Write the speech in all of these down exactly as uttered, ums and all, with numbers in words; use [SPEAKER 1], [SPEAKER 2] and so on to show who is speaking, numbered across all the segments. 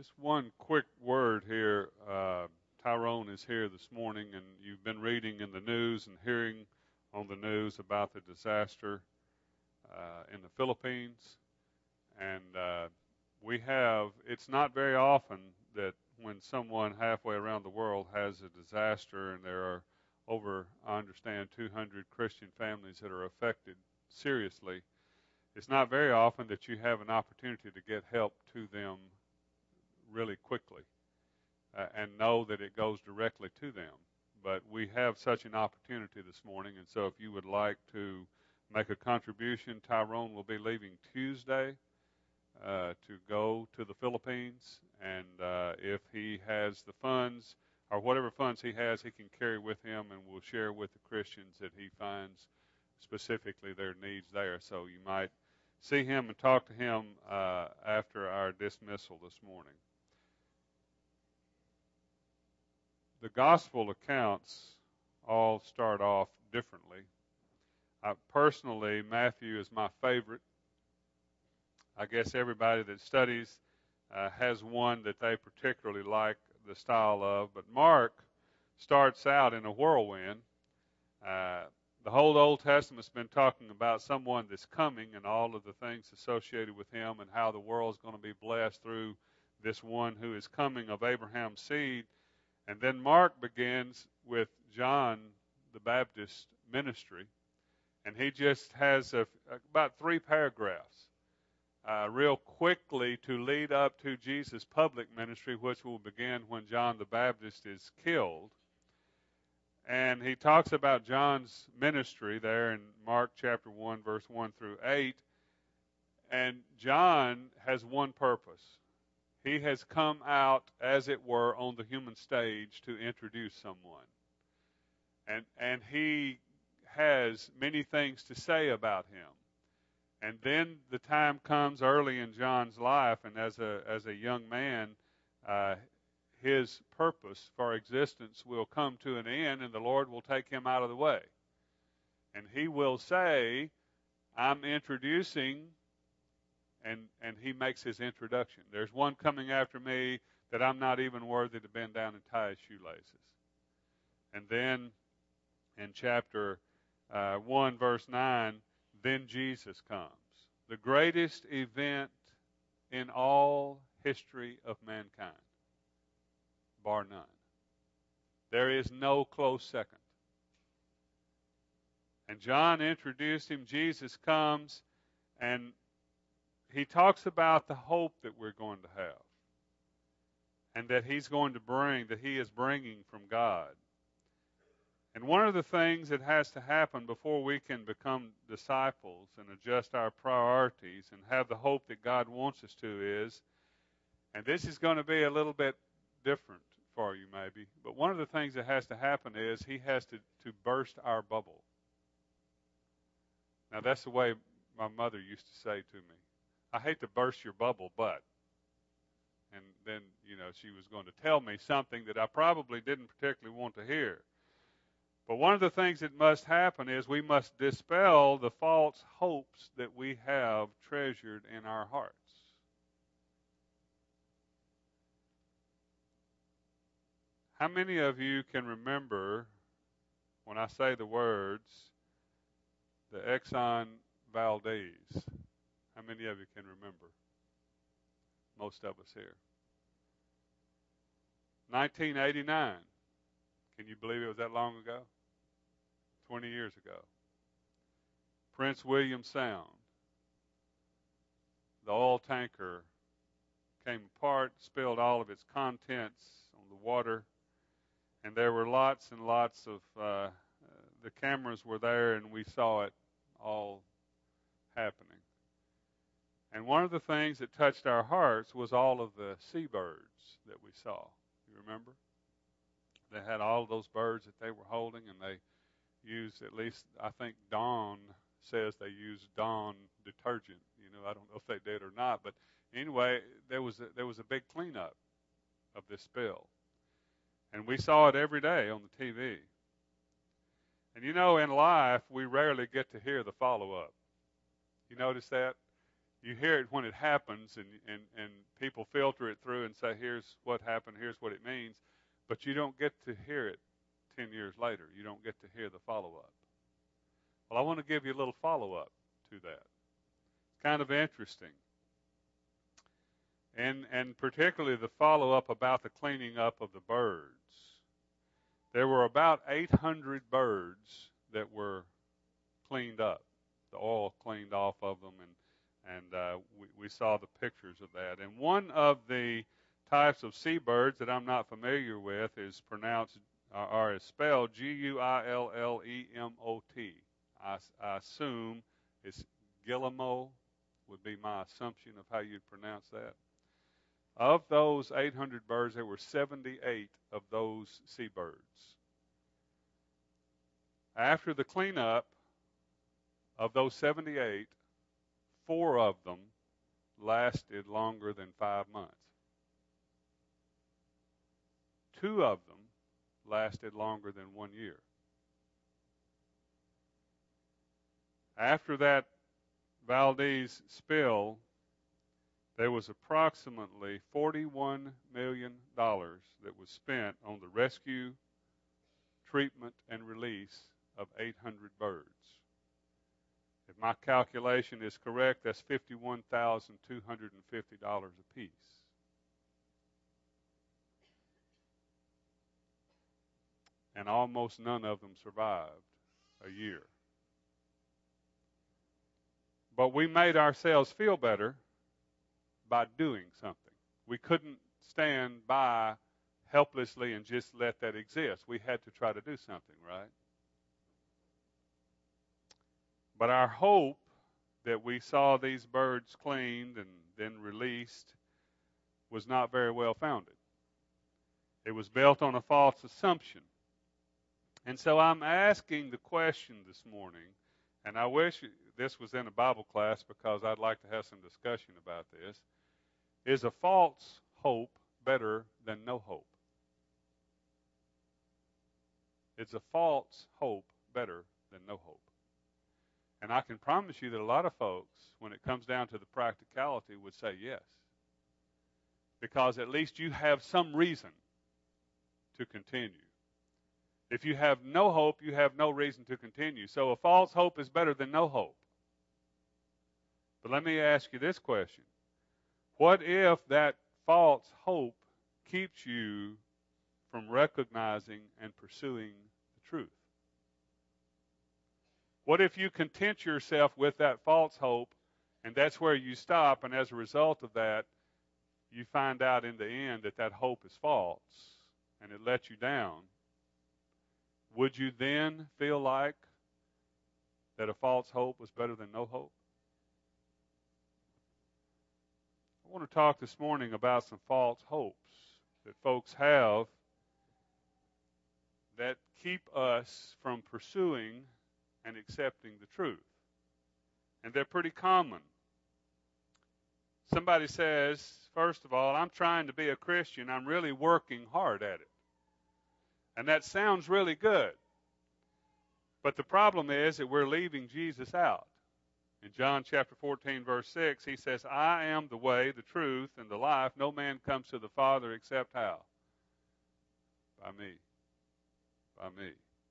[SPEAKER 1] Just one quick word here. Uh, Tyrone is here this morning, and you've been reading in the news and hearing on the news about the disaster uh, in the Philippines. And uh, we have, it's not very often that when someone halfway around the world has a disaster, and there are over, I understand, two hundred Christian families that are affected seriously, it's not very often that you have an opportunity to get help to them really quickly uh, and know that it goes directly to them. But we have such an opportunity this morning, and so if you would like to make a contribution, Tyrone will be leaving Tuesday uh, to go to the Philippines, and uh, if he has the funds or whatever funds he has, he can carry with him, and will share with the Christians that he finds specifically their needs there. So you might see him and talk to him uh, after our dismissal this morning. The gospel accounts all start off differently. I, personally, Matthew is my favorite. I guess everybody that studies uh, has one that they particularly like the style of. But Mark starts out in a whirlwind. Uh, the whole Old Testament's been talking about someone that's coming and all of the things associated with him and how the world's going to be blessed through this one who is coming of Abraham's seed. And then Mark begins with John the Baptist ministry, and he just has a, about three paragraphs uh, real quickly to lead up to Jesus' public ministry, which will begin when John the Baptist is killed. And he talks about John's ministry there in Mark chapter one, verse one through eight. And John has one purpose. He has come out, as it were, on the human stage to introduce someone. And and he has many things to say about him. And then the time comes early in John's life, and as a as a young man, uh, his purpose for existence will come to an end, and the Lord will take him out of the way. And he will say, I'm introducing, and, and he makes his introduction. There's one coming after me that I'm not even worthy to bend down and tie his shoelaces. And then in chapter uh, one, verse nine, then Jesus comes. The greatest event in all history of mankind, bar none. There is no close second. And John introduced him. Jesus comes, and he talks about the hope that we're going to have, and that he's going to bring, that he is bringing from God. And one of the things that has to happen before we can become disciples and adjust our priorities and have the hope that God wants us to is, and this is going to be a little bit different for you maybe, but one of the things that has to happen is he has to, to burst our bubble. Now that's the way my mother used to say to me, I hate to burst your bubble, but. And then, you know, she was going to tell me something that I probably didn't particularly want to hear. But one of the things that must happen is we must dispel the false hopes that we have treasured in our hearts. How many of you can remember, when I say the words, the Exxon Valdez? How many of you can remember? Most of us here. nineteen eighty-nine. Can you believe it was that long ago? twenty years ago. Prince William Sound. The oil tanker came apart, spilled all of its contents on the water, and there were lots and lots of, uh, the cameras were there, and we saw it all happening. And one of the things that touched our hearts was all of the seabirds that we saw. You remember? They had all of those birds that they were holding, and they used, at least I think Dawn says they used Dawn detergent. You know, I don't know if they did or not, but anyway, there was a, there was a big cleanup of this spill. And we saw it every day on the T V. And you know, in life, we rarely get to hear the follow-up. You notice that? You hear it when it happens, and, and, and people filter it through and say, here's what happened, here's what it means. But you don't get to hear it ten years later. You don't get to hear the follow-up. Well, I want to give you a little follow-up to that. It's kind of interesting. And, and particularly the follow-up about the cleaning up of the birds. There were about eight hundred birds that were cleaned up, the oil cleaned off of them, and, and uh, we, we saw the pictures of that. And one of the types of seabirds that I'm not familiar with is pronounced, uh, or is spelled G U I L L E M O T. I, I assume it's Guillemot, would be my assumption of how you'd pronounce that. Of those eight hundred birds, there were seventy-eight of those seabirds. After the cleanup of those seventy-eight, four of them lasted longer than five months. Two of them lasted longer than one year. After that Valdez spill, there was approximately forty-one million dollars that was spent on the rescue, treatment, and release of eight hundred birds. If my calculation is correct, that's fifty-one thousand two hundred fifty dollars apiece. And almost none of them survived a year. But we made ourselves feel better by doing something. We couldn't stand by helplessly and just let that exist. We had to try to do something, right? But our hope that we saw these birds cleaned and then released was not very well founded. It was built on a false assumption. And so I'm asking the question this morning, and I wish this was in a Bible class because I'd like to have some discussion about this. Is a false hope better than no hope? Is a false hope better than no hope? And I can promise you that a lot of folks, when it comes down to the practicality, would say yes. Because at least you have some reason to continue. If you have no hope, you have no reason to continue. So a false hope is better than no hope. But let me ask you this question. What if that false hope keeps you from recognizing and pursuing the truth? What if you content yourself with that false hope, and that's where you stop, and as a result of that, you find out in the end that that hope is false, and it lets you down? Would you then feel like that a false hope was better than no hope? I want to talk this morning about some false hopes that folks have that keep us from pursuing and accepting the truth. And they're pretty common. Somebody says, first of all, I'm trying to be a Christian. I'm really working hard at it. And that sounds really good. But the problem is that we're leaving Jesus out. In John chapter fourteen, verse six, he says, I am the way, the truth, and the life. No man comes to the Father except how? By me. By me.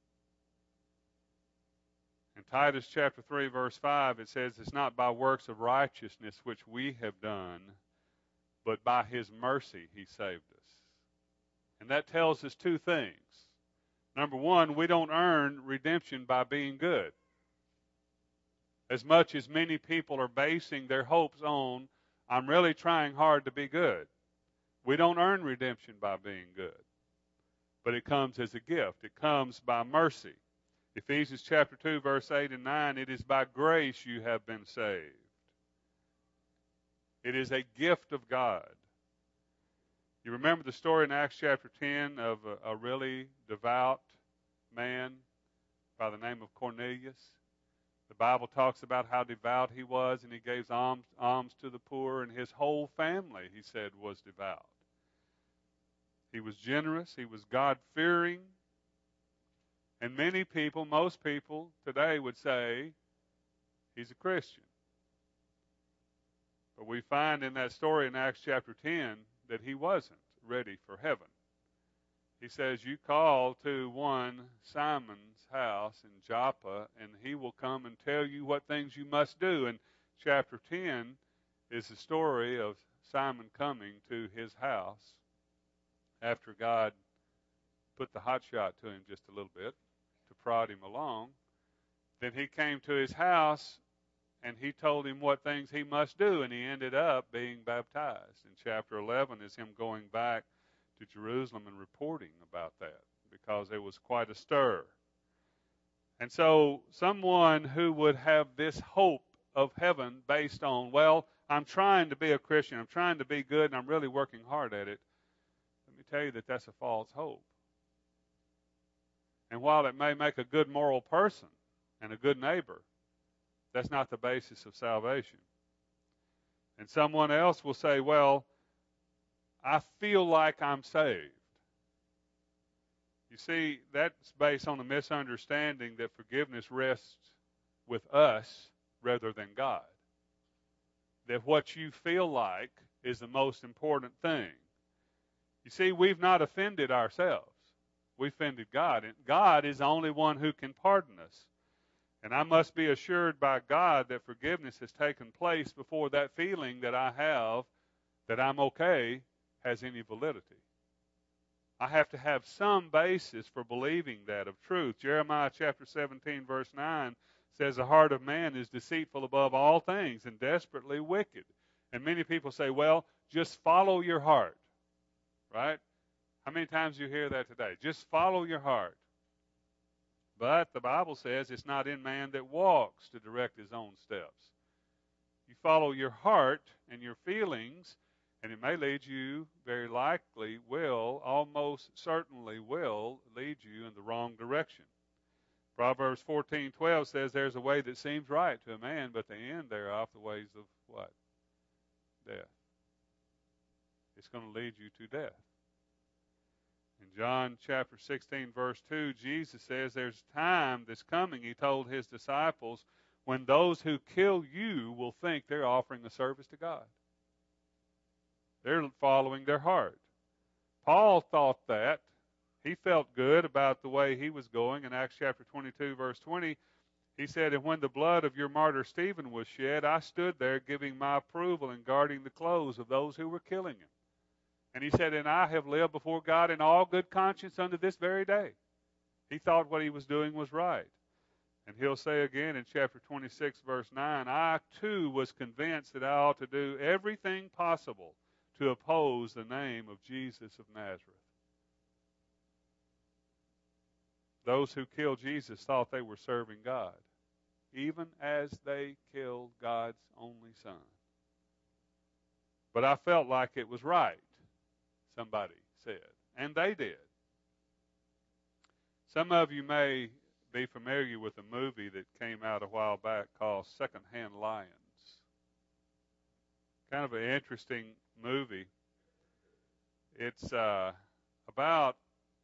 [SPEAKER 1] In Titus chapter three, verse five, it says, it's not by works of righteousness which we have done, but by his mercy he saved us. And that tells us two things. Number one, we don't earn redemption by being good. As much as many people are basing their hopes on, I'm really trying hard to be good. We don't earn redemption by being good. But it comes as a gift. It comes by mercy. Ephesians chapter two, verse eight and nine, it is by grace you have been saved. It is a gift of God. You remember the story in Acts chapter ten of a, a really devout man by the name of Cornelius? The Bible talks about how devout he was, and he gave alms, alms to the poor, and his whole family, he said, was devout. He was generous. He was God-fearing. And many people, most people today would say he's a Christian. But we find in that story in Acts chapter ten that he wasn't ready for heaven. He says, you call to one Simon's house in Joppa, and he will come and tell you what things you must do. And chapter ten is the story of Simon coming to his house after God put the hot shot to him just a little bit to prod him along. Then he came to his house, and he told him what things he must do, and he ended up being baptized. And chapter eleven is him going back to Jerusalem and reporting about that, because there was quite a stir. And so someone who would have this hope of heaven based on, well, I'm trying to be a Christian, I'm trying to be good, and I'm really working hard at it, let me tell you that that's a false hope. And while it may make a good moral person and a good neighbor, that's not the basis of salvation. And someone else will say, well, I feel like I'm saved. You see, that's based on a misunderstanding that forgiveness rests with us rather than God. That what you feel like is the most important thing. You see, we've not offended ourselves. We offended God. And God is the only one who can pardon us. And I must be assured by God that forgiveness has taken place before that feeling that I have that I'm okay has any validity. I have to have some basis for believing that of truth. Jeremiah chapter seventeen, verse nine says, the heart of man is deceitful above all things and desperately wicked. And many people say, well, just follow your heart. Right? How many times do you hear that today? Just follow your heart. But the Bible says it's not in man that walks to direct his own steps. You follow your heart and your feelings, and it may lead you, very likely will, almost certainly will, lead you in the wrong direction. Proverbs fourteen twelve says there's a way that seems right to a man, but the end thereof the ways of what? Death. It's going to lead you to death. In John chapter sixteen, verse two, Jesus says there's time that's coming, he told his disciples, when those who kill you will think they're offering a service to God. They're following their heart. Paul thought that. He felt good about the way he was going. In Acts chapter twenty-two, verse twenty, he said, and when the blood of your martyr Stephen was shed, I stood there giving my approval and guarding the clothes of those who were killing him. And he said, and I have lived before God in all good conscience unto this very day. He thought what he was doing was right. And he'll say again in chapter twenty-six, verse nine, I too was convinced that I ought to do everything possible to oppose the name of Jesus of Nazareth. Those who killed Jesus thought they were serving God, even as they killed God's only Son. But I felt like it was right, somebody said, and they did. Some of you may be familiar with a movie that came out a while back called Secondhand Lions. Kind of an interesting movie. It's uh, about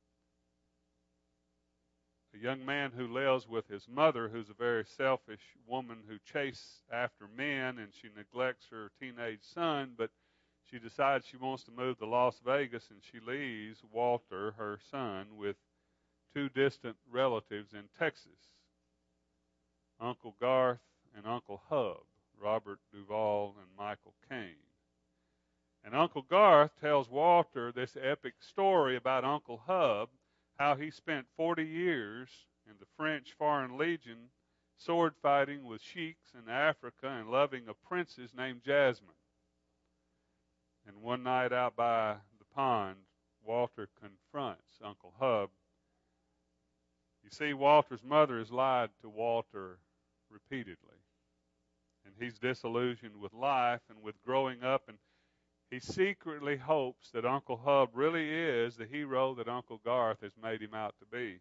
[SPEAKER 1] a young man who lives with his mother, who's a very selfish woman who chases after men, and she neglects her teenage son, but she decides she wants to move to Las Vegas, and she leaves Walter, her son, with two distant relatives in Texas, Uncle Garth and Uncle Hub, Robert Duvall and Michael Caine. And Uncle Garth tells Walter this epic story about Uncle Hub, how he spent forty years in the French Foreign Legion sword fighting with sheiks in Africa and loving a princess named Jasmine. And one night out by the pond, Walter confronts Uncle Hub. You see, Walter's mother has lied to Walter repeatedly. And he's disillusioned with life and with growing up, and he secretly hopes that Uncle Hub really is the hero that Uncle Garth has made him out to be.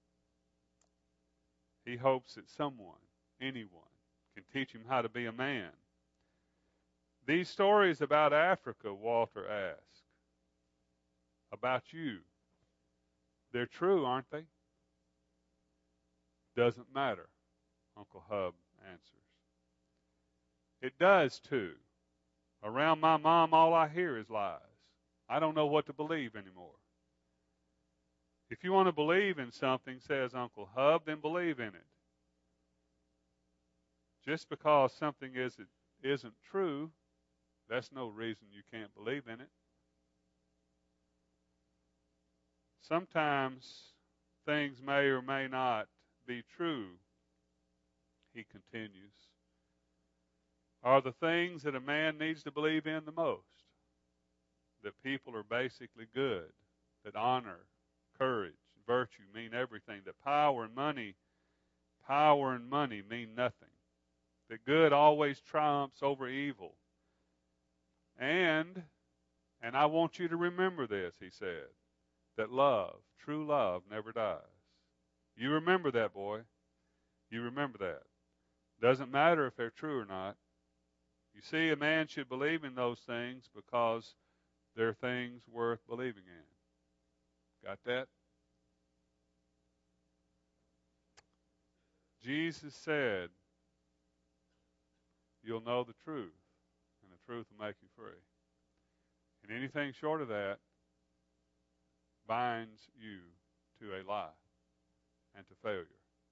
[SPEAKER 1] He hopes that someone, anyone, can teach him how to be a man. These stories about Africa, Walter asked, about you, they're true, aren't they? Doesn't matter, Uncle Hub answers. It does, too. Around my mom, all I hear is lies. I don't know what to believe anymore. If you want to believe in something, says Uncle Hub, then believe in it. Just because something isn't, isn't true, that's no reason you can't believe in it. Sometimes things may or may not be true, he continues, are the things that a man needs to believe in the most. That people are basically good, that honor, courage, virtue mean everything, that power and money, power and money mean nothing, that good always triumphs over evil. And, and I want you to remember this, he said, that love, true love, never dies. You remember that, boy. You remember that. Doesn't matter if they're true or not. You see, a man should believe in those things because they're things worth believing in. Got that? Jesus said, you'll know the truth, and the truth will make you free. And anything short of that binds you to a lie and to failure.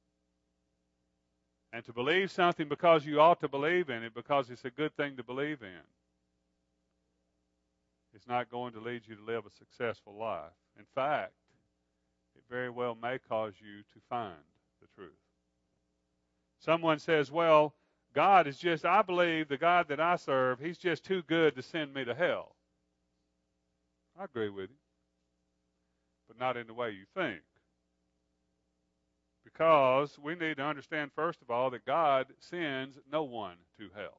[SPEAKER 1] And to believe something because you ought to believe in it, because it's a good thing to believe in, is not going to lead you to live a successful life. In fact, it very well may cause you to find the truth. Someone says, well, God is just, I believe the God that I serve, he's just too good to send me to hell. I agree with you, but not in the way you think. Because we need to understand, first of all, that God sends no one to hell.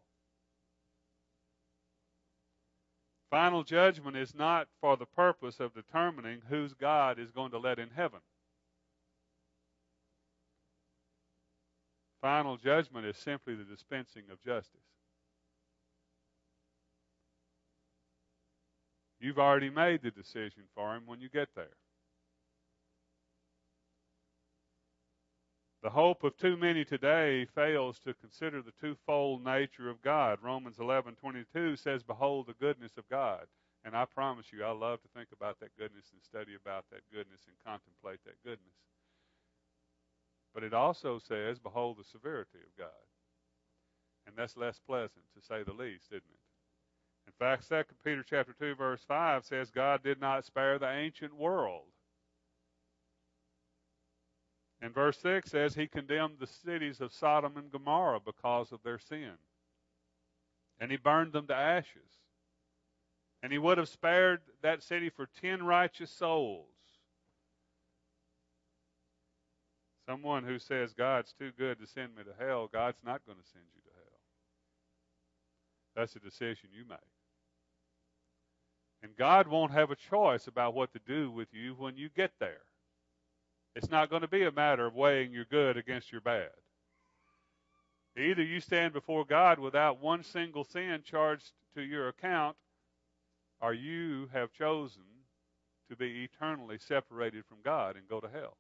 [SPEAKER 1] Final judgment is not for the purpose of determining whose God is going to let in heaven. Final judgment is simply the dispensing of justice. You've already made the decision for him when you get there. The hope of too many today fails to consider the twofold nature of God. Romans eleven twenty-two says, behold the goodness of God. And I promise you, I love to think about that goodness and study about that goodness and contemplate that goodness. But it also says, behold the severity of God. And that's less pleasant, to say the least, isn't it? In fact, Second Peter chapter two, verse five says, God did not spare the ancient world. And verse six says, he condemned the cities of Sodom and Gomorrah because of their sin. And he burned them to ashes. And he would have spared that city for ten righteous souls. Someone who says, God's too good to send me to hell, God's not going to send you to hell. That's a decision you make. And God won't have a choice about what to do with you when you get there. It's not going to be a matter of weighing your good against your bad. Either you stand before God without one single sin charged to your account, or you have chosen to be eternally separated from God and go to hell.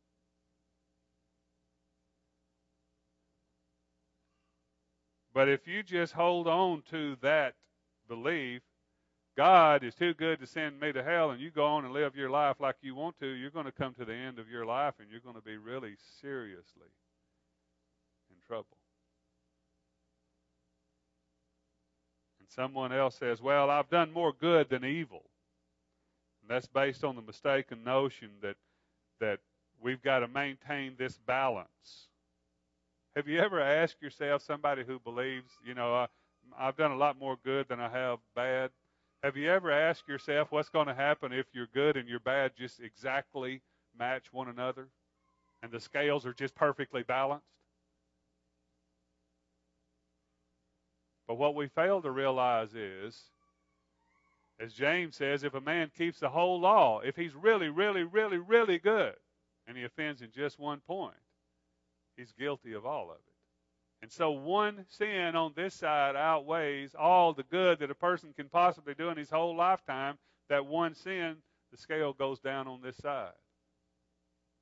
[SPEAKER 1] But if you just hold on to that belief, God is too good to send me to hell, and you go on and live your life like you want to, you're going to come to the end of your life, and you're going to be really seriously in trouble. And someone else says, well, I've done more good than evil. And that's based on the mistaken notion that, that we've got to maintain this balance. Have you ever asked yourself, somebody who believes, you know, uh, I've done a lot more good than I have bad, have you ever asked yourself what's going to happen if your good and your bad just exactly match one another and the scales are just perfectly balanced? But what we fail to realize is, as James says, if a man keeps the whole law, if he's really, really, really, really good, and he offends in just one point, he's guilty of all of it. And so one sin on this side outweighs all the good that a person can possibly do in his whole lifetime. That one sin, the scale goes down on this side.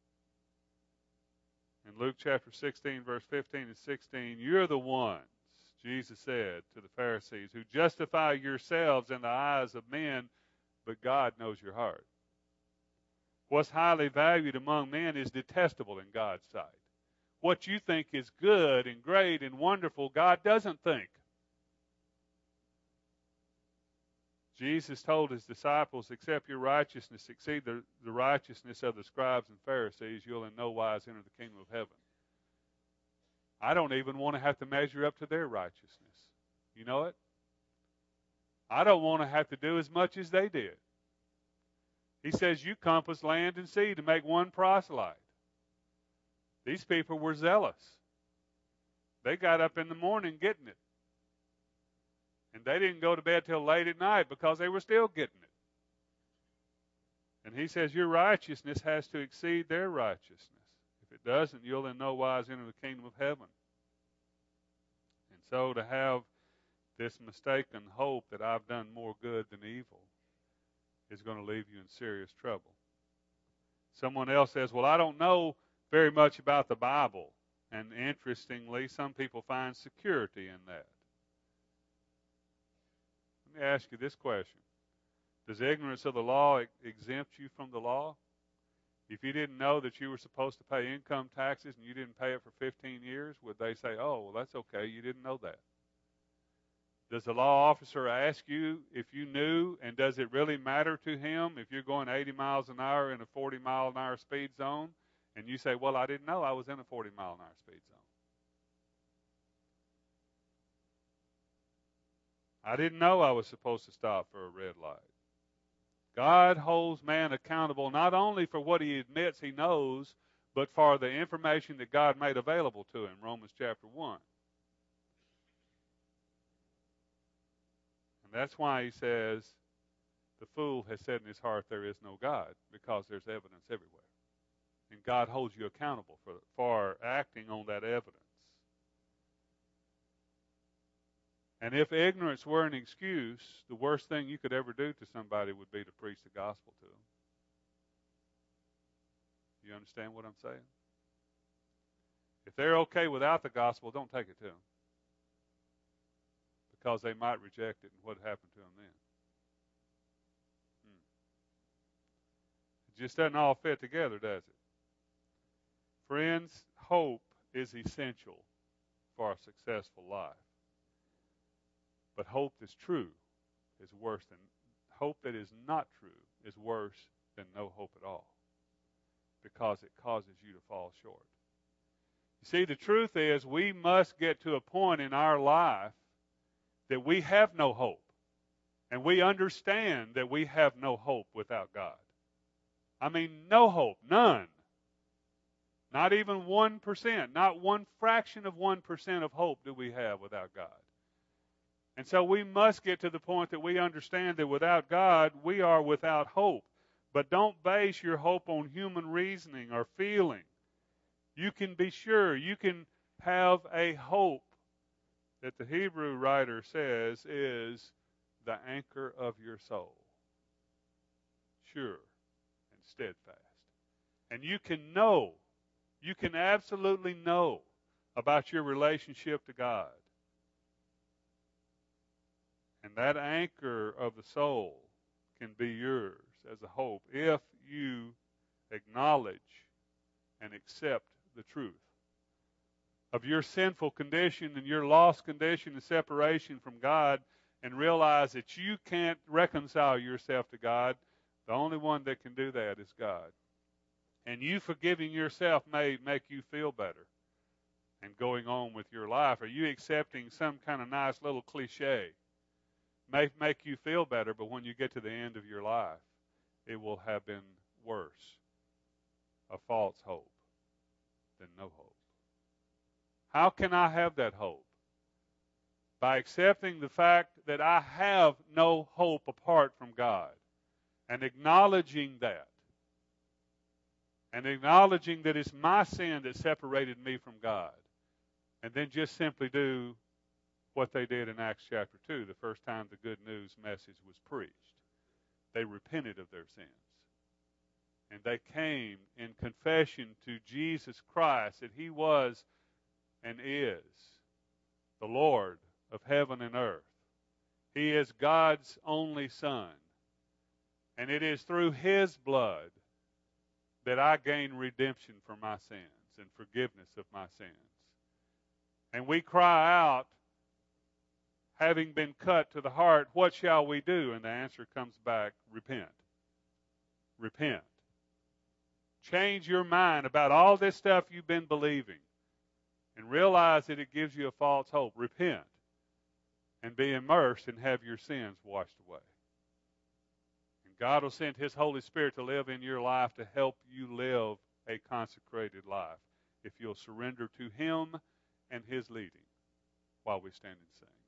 [SPEAKER 1] In Luke chapter sixteen, verse fifteen and sixteen, you're the ones, Jesus said to the Pharisees, who justify yourselves in the eyes of men, but God knows your heart. What's highly valued among men is detestable in God's sight. What you think is good and great and wonderful, God doesn't think. Jesus told his disciples, except your righteousness exceed the, the righteousness of the scribes and Pharisees, you'll in no wise enter the kingdom of heaven. I don't even want to have to measure up to their righteousness. You know it? I don't want to have to do as much as they did. He says, you compass land and sea to make one proselyte. These people were zealous. They got up in the morning getting it. And they didn't go to bed till late at night because they were still getting it. And he says, your righteousness has to exceed their righteousness. If it doesn't, you'll in no wise enter the kingdom of heaven. And so to have this mistaken hope that I've done more good than evil is going to leave you in serious trouble. Someone else says, well, I don't know very much about the Bible. And interestingly, some people find security in that. Let me ask you this question. Does ignorance of the law exempt you from the law? If you didn't know that you were supposed to pay income taxes and you didn't pay it for fifteen years, would they say, oh, well, that's okay, you didn't know that? Does the law officer ask you if you knew, and does it really matter to him if you're going eighty miles an hour in a forty mile an hour speed zone, and you say, well, I didn't know I was in a forty mile an hour speed zone? I didn't know I was supposed to stop for a red light. God holds man accountable not only for what he admits he knows, but for the information that God made available to him, Romans chapter one. And that's why he says, the fool has said in his heart there is no God, because there's evidence everywhere. And God holds you accountable for, for acting on that evidence. And if ignorance were an excuse, the worst thing you could ever do to somebody would be to preach the gospel to them. You understand what I'm saying? If they're okay without the gospel, don't take it to them, because they might reject it, and what happened to them then? Hmm. It just doesn't all fit together, does it? Friends, hope is essential for a successful life. But hope that's true is worse than, hope that is not true is worse than no hope at all, because it causes you to fall short. You see, the truth is we must get to a point in our life that we have no hope, and we understand that we have no hope without God. I mean, no hope, none. Not even one percent, not one fraction of one percent of hope do we have without God. And so we must get to the point that we understand that without God, we are without hope. But don't base your hope on human reasoning or feeling. You can be sure, you can have a hope that the Hebrew writer says is the anchor of your soul. Sure and steadfast. And you can know, you can absolutely know about your relationship to God. And that anchor of the soul can be yours as a hope if you acknowledge and accept the truth of your sinful condition and your lost condition and separation from God, and realize that you can't reconcile yourself to God. The only one that can do that is God. And you forgiving yourself may make you feel better and going on with your life. Are you accepting some kind of nice little cliche? May make you feel better, but when you get to the end of your life, it will have been worse, a false hope, than no hope. How can I have that hope? By accepting the fact that I have no hope apart from God, and acknowledging that, and acknowledging that it's my sin that separated me from God, and then just simply do what they did in Acts chapter two, the first time the good news message was preached. They repented of their sins. And they came in confession to Jesus Christ that he was and is the Lord of heaven and earth. He is God's only Son. And it is through His blood that I gain redemption for my sins and forgiveness of my sins. And we cry out, having been cut to the heart, what shall we do? And the answer comes back, repent. Repent. Change your mind about all this stuff you've been believing and realize that it gives you a false hope. Repent and be immersed and have your sins washed away. And God will send His Holy Spirit to live in your life to help you live a consecrated life if you'll surrender to Him and His leading while we stand and sing.